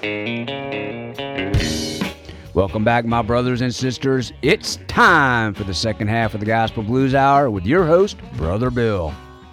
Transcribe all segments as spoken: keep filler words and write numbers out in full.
Welcome back, my brothers and sisters. It's time for the second half of the Gospel Blues Hour with your host, Brother Bill.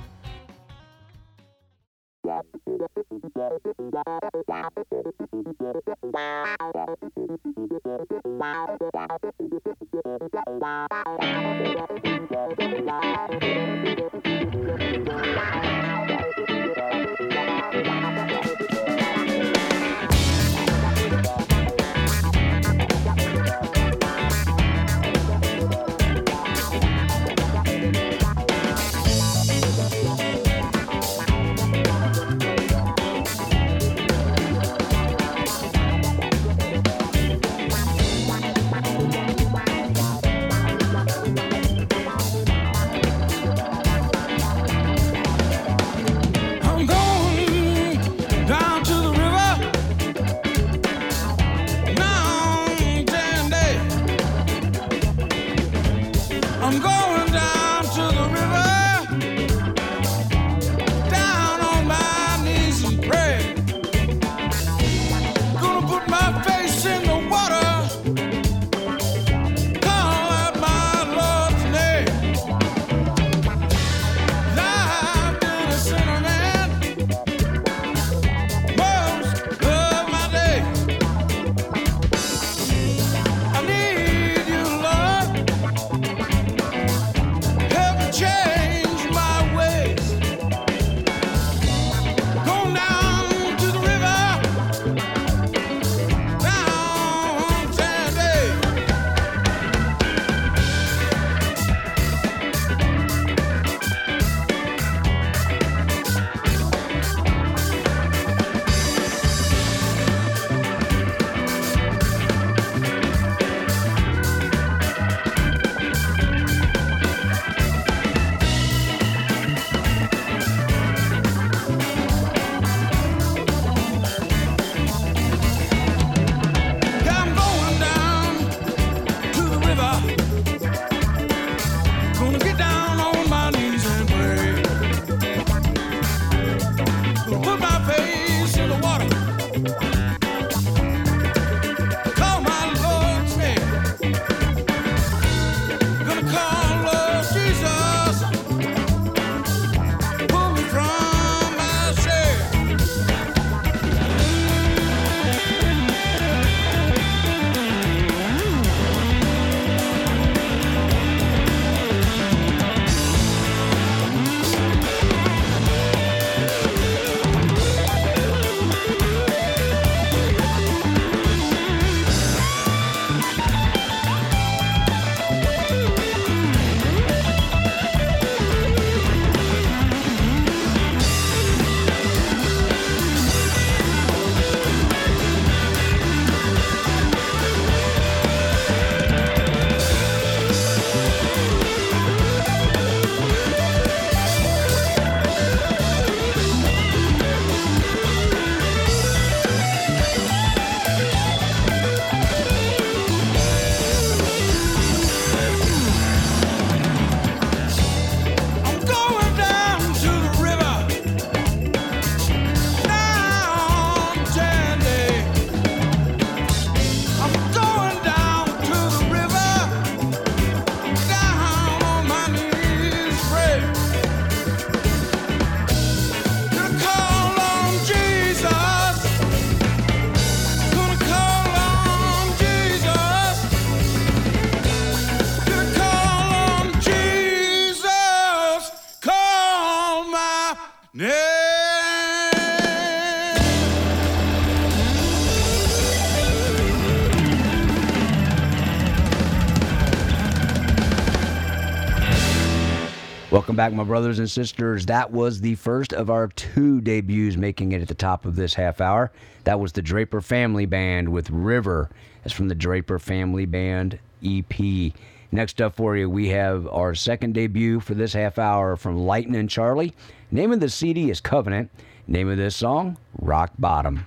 Welcome back, my brothers and sisters. That was the first of our two debuts making it at the top of this half hour. That was the Draper Family Band with River. That's from the Draper Family Band E P. Next up for you, we have our second debut for this half hour from Lightnin' Charlie. Name of the C D is Covenant. Name of this song, Rock Bottom.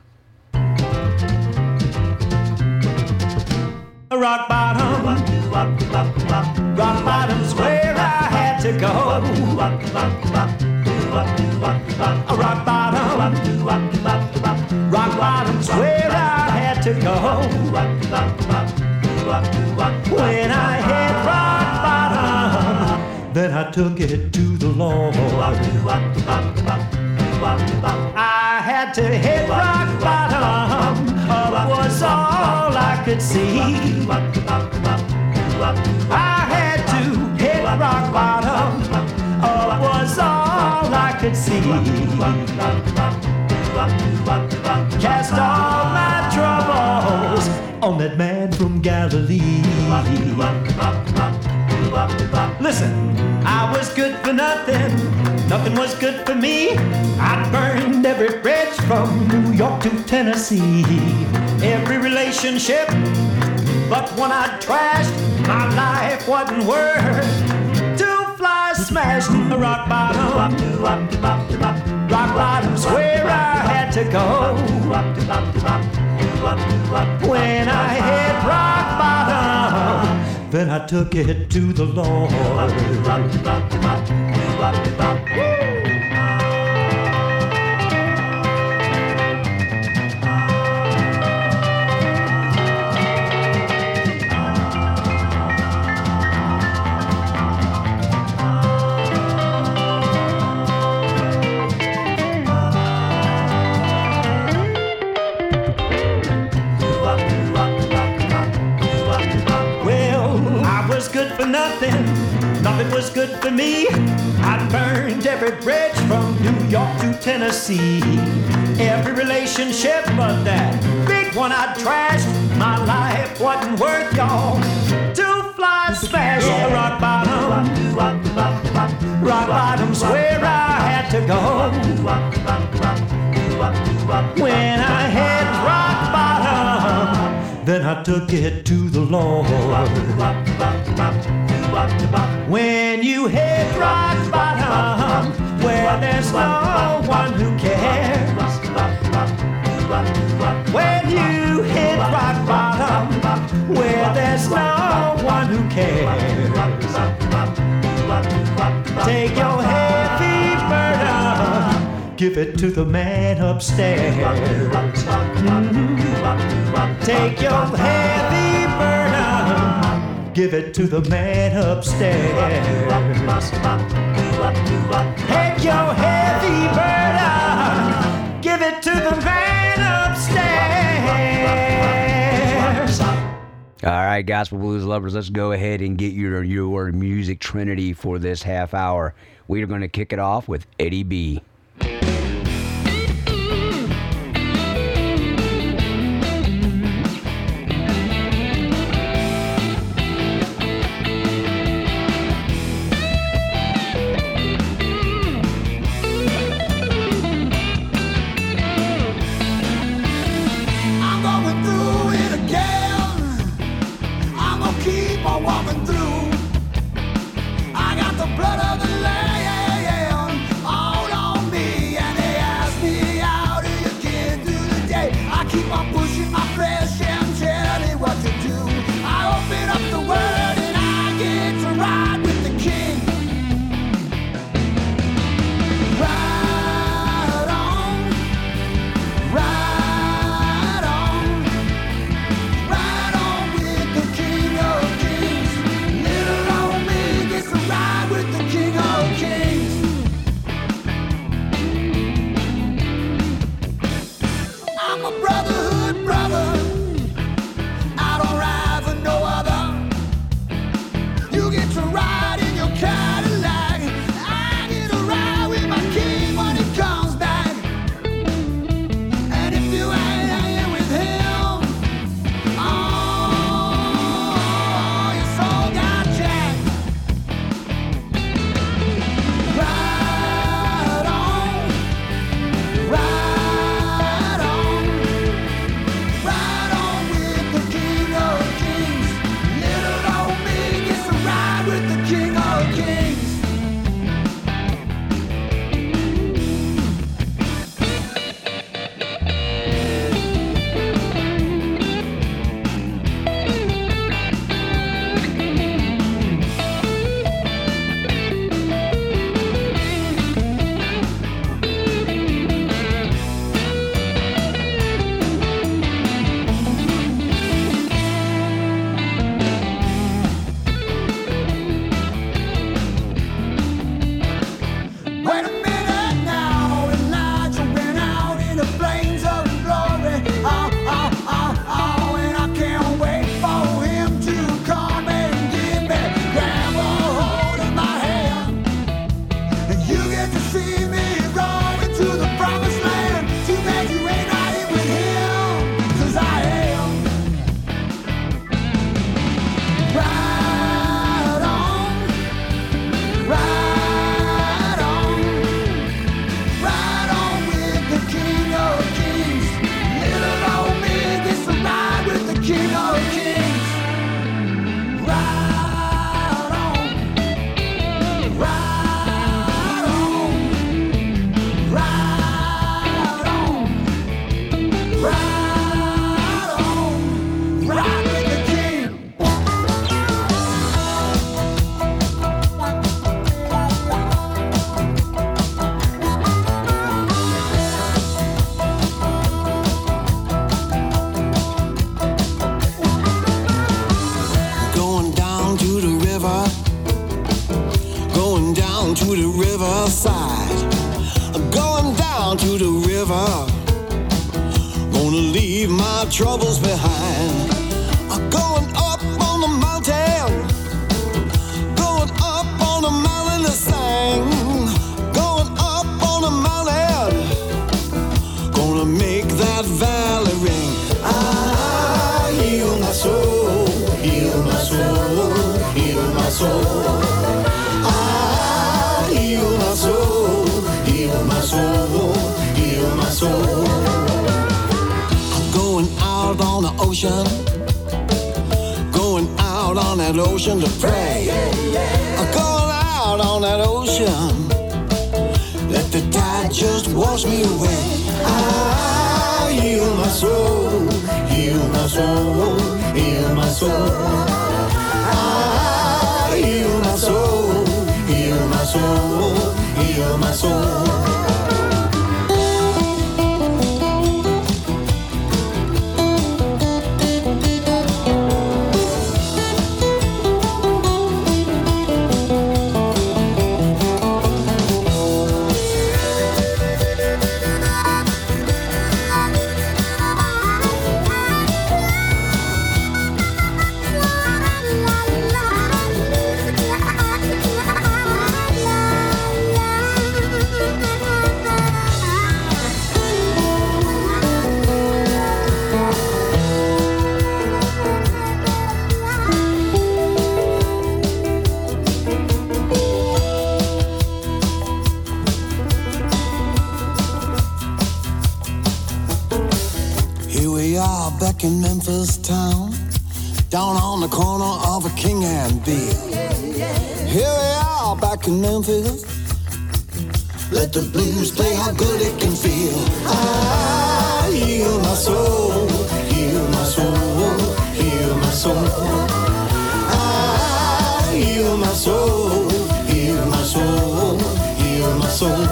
Rock bottom, rock bottom's where I had to go. Rock bottom, rock bottom's where I to go. When I hit rock bottom, then I took it to the Lord. I had to hit rock bottom, up was all I could see. I had to hit rock bottom, up was all I could see. Cast all my troubles on that man from Galilee. Listen, I was good for nothing, nothing was good for me. I burned every bridge from New York to Tennessee. Every relationship but one I trashed. My life wasn't worth two flies smashed. Rock bottom, rock bottom's where I had to go. When I hit rock bottom, then I took it to the Lord. For nothing, nothing was good for me. I burned every bridge from New York to Tennessee. Every relationship but that big one I trashed. My life wasn't worth y'all two flies smashed. Yeah. Rock bottom, rock bottom's where I had to go. When I hit rock bottom, then I took it to the Lord. When you hit rock bottom, where there's no one who cares. When you hit rock bottom, where there's no one who cares. Take your heavy burden, give it to the man upstairs. Mm-hmm. Take your heavy burden, give it to the man upstairs. Take your heavy burden, give it to the man upstairs. All right, Gospel Blues lovers, let's go ahead and get your, your music trinity for this half hour. We are going to kick it off with Eddie B. I'm a brotherhood the riverside, going down to the river. Gonna leave my troubles behind. Going up on the mountain, going up on the mountain to sing. Going up on the mountain, gonna make that valley ring. Ah, heal my soul, heal my soul, heal my soul. Ah, heal my soul, heal my soul, heal my soul. I'm going out on the ocean, going out on that ocean to pray. I'm going out on that ocean, let the tide just wash me away. Ah, heal my soul, heal my soul, heal my soul. Ah, heal my soul, heal my soul, heal my soul. In Memphis town, down on the corner of a King and Bill. Here we are back in Memphis. Let the blues play how good it can feel. Ah, heal my soul, heal my soul, heal my soul. Ah, heal my soul, heal my soul, heal my soul.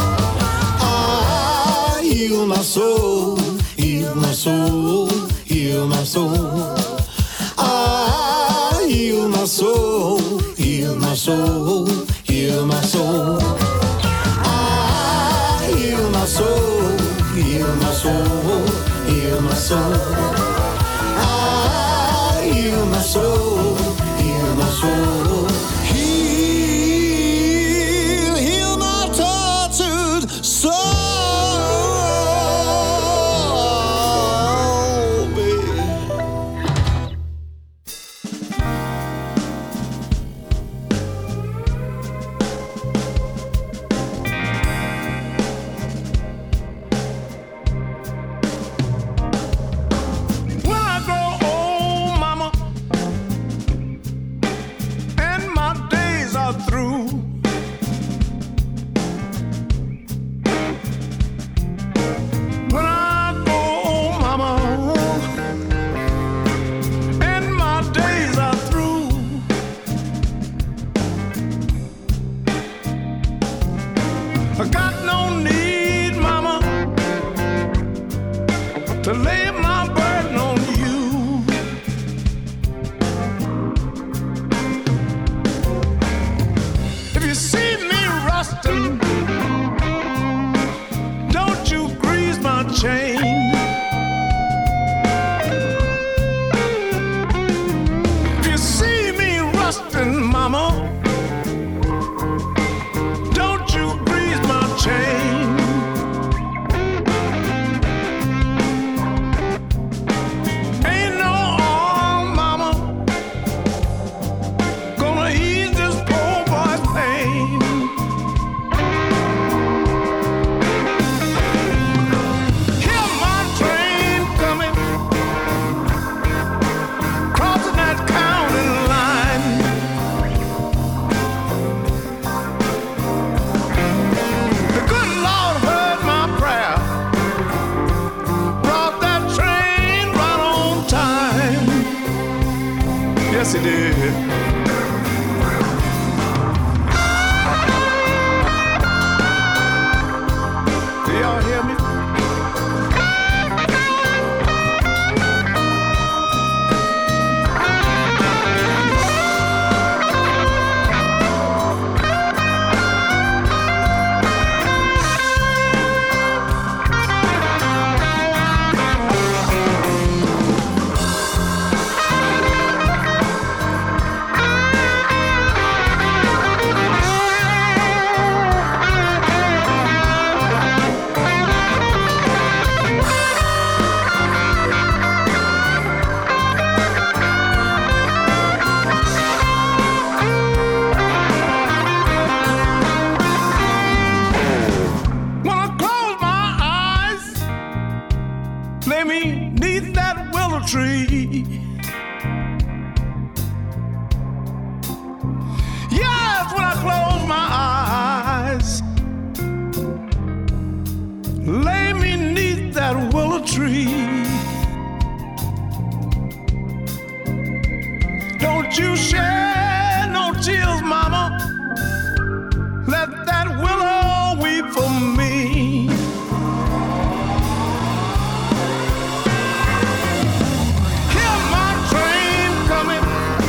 Ah, heal my soul, heal my soul. Heal my soul. Ah, heal my soul. Heal my soul. Heal my soul. Ah, heal my soul. Heal my soul. Heal my soul. Ah, heal my soul. Heal my soul. Heal, heal my tortured soul. Yes, he did. Do y'all hear me? tree. Yes, when I close my eyes, lay me neath that willow tree. Don't you shed no tears, mama. Let that willow weep for me. Hear my train coming,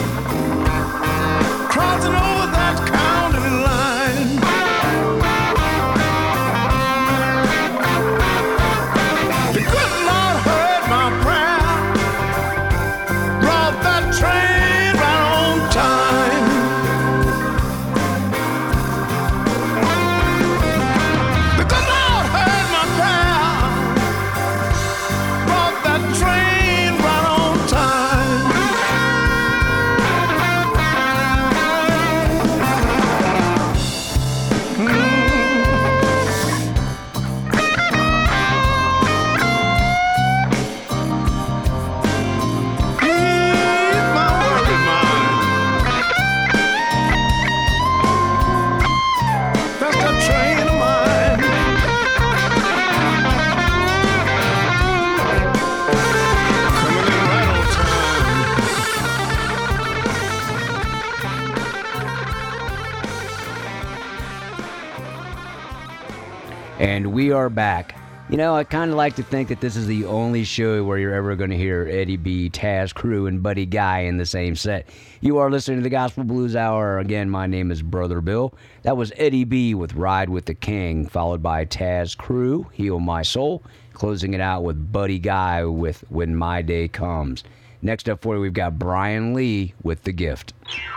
crossing over that county line. The good Lord heard my prayer, brought that train right on time. The good Lord heard my prayer, brought that train right on time. Ease my worried mind. That's that train of mine. Coming in right on time. And we are back. You know, I kind of like to think that this is the only show where you're ever going to hear Eddie B, Taz Crew, and Buddy Guy in the same set. You are listening to the Gospel Blues Hour. Again, my name is Brother Bill. That was Eddie B with Ride with the King, followed by Taz Crew, Heal My Soul, closing it out with Buddy Guy with When My Day Comes. Next up for you, we've got Brian Lee with The Gift.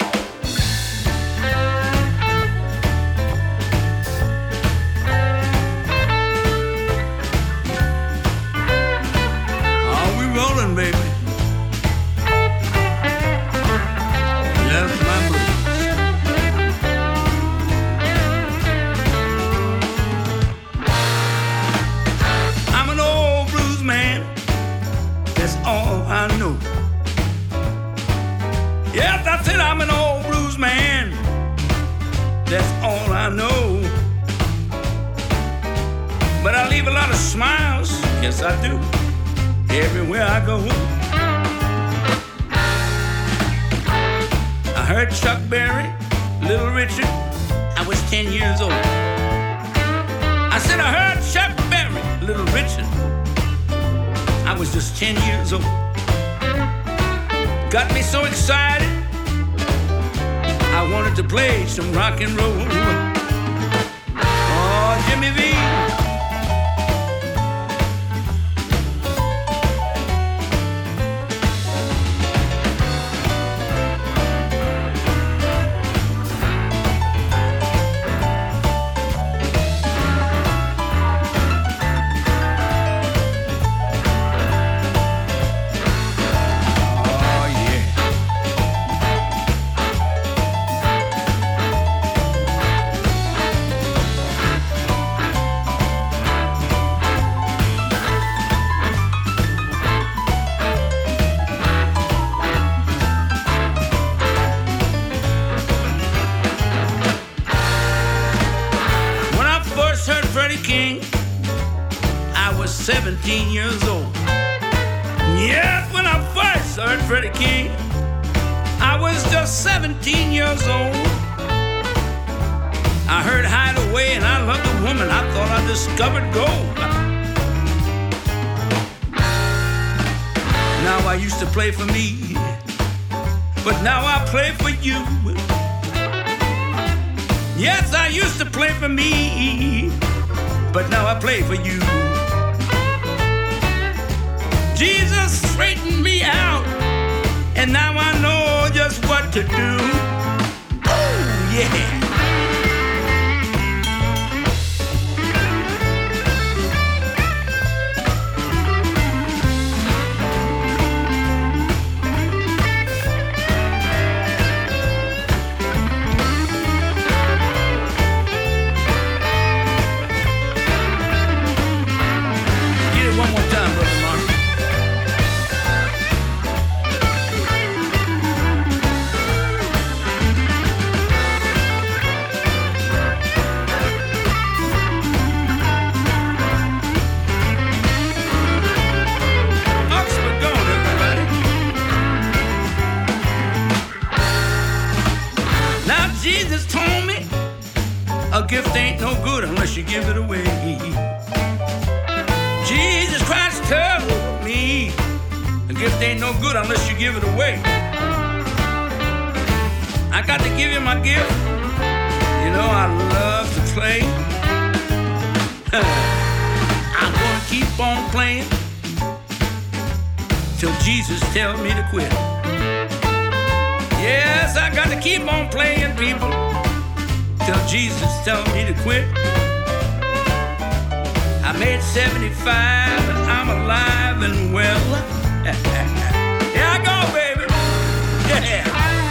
Are we rolling, baby? Left my blues. I'm an old blues man. That's all I know. Yes, I said I'm an old blues man. That's all I know. But I leave a lot of smiles. Yes, I do. Everywhere I go. I heard Chuck Berry, Little Richard. I was ten years old. I said I heard Chuck Berry, Little Richard. I was just ten years old. Got me so excited. I wanted to play some rock and roll. Oh, Jimmy V. seventeen years old. Yes, when I first heard Freddie King, I was just seventeen years old. I heard Hideaway and I loved a woman. I thought I discovered gold. Now I used to play for me, but now I play for you. Yes, I used to play for me, but now I play for you. Jesus straightened me out, and now I know just what to do. Oh, yeah. Get it one more time, Brother Mark. give it away. Jesus Christ told me a gift ain't no good unless you give it away. I got to give you my gift. You know I love to play. I'm gonna keep on playing till Jesus tells me to quit. Yes, I got to keep on playing, people, till Jesus tells me to quit. I made seventy-five and I'm alive and well. Here I go, baby. Yeah.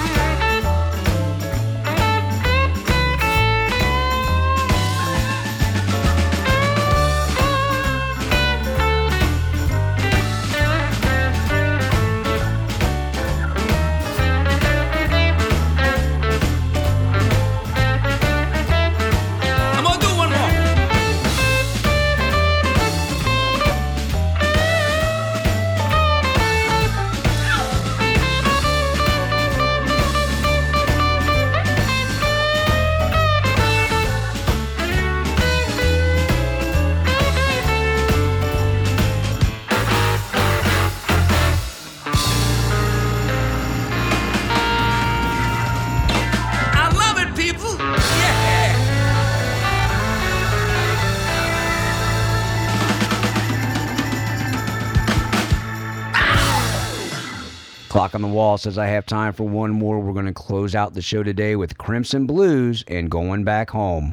Clock on the wall says I have time for one more. We're going to close out the show today with Crimson Blues and Going Back Home.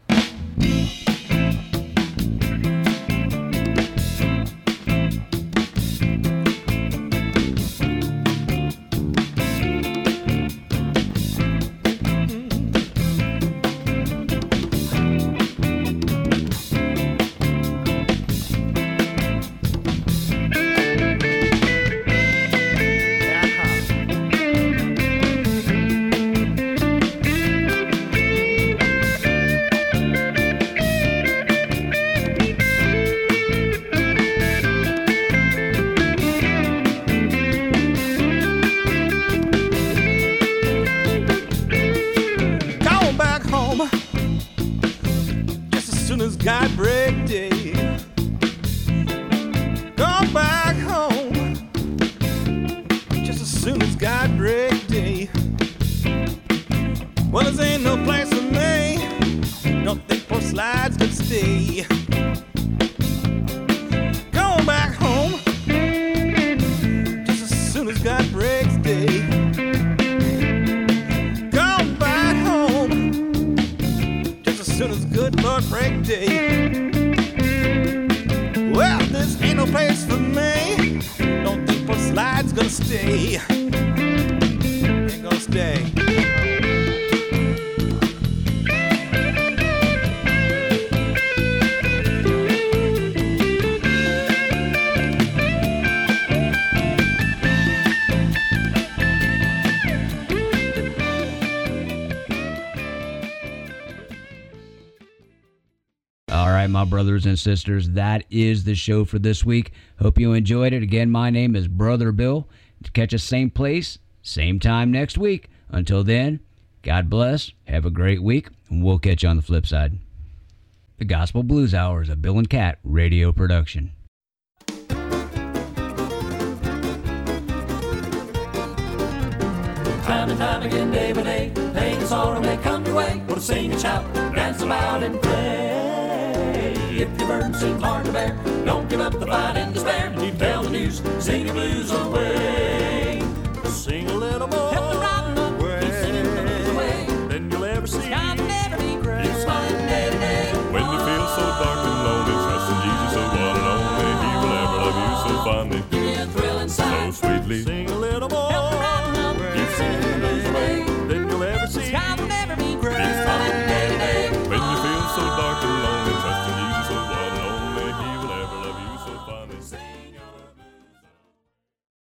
My brothers and sisters, that is the show for this week. Hope you enjoyed it. Again, my name is Brother Bill. Catch us same place, same time next week. Until then, God bless, have a great week, and we'll catch you on the flip side. The Gospel Blues Hour is a Bill and Cat radio production. Time and time again, day by day, pain and sorrow may come your way. What to sing and shout, dance about and play. If your burden seems hard to bear, don't give up the fight and despair. You tell the news, sing your blues away. Sing a little more, help the rotten up, keep singing the blues away. Then you'll ever see, God never be great. Keep smiling day to day. When you feel so dark and lonely, trust in Jesus, the one and only. He will ever love you so fondly, give you a thrill inside, so sweetly. Sing a little more.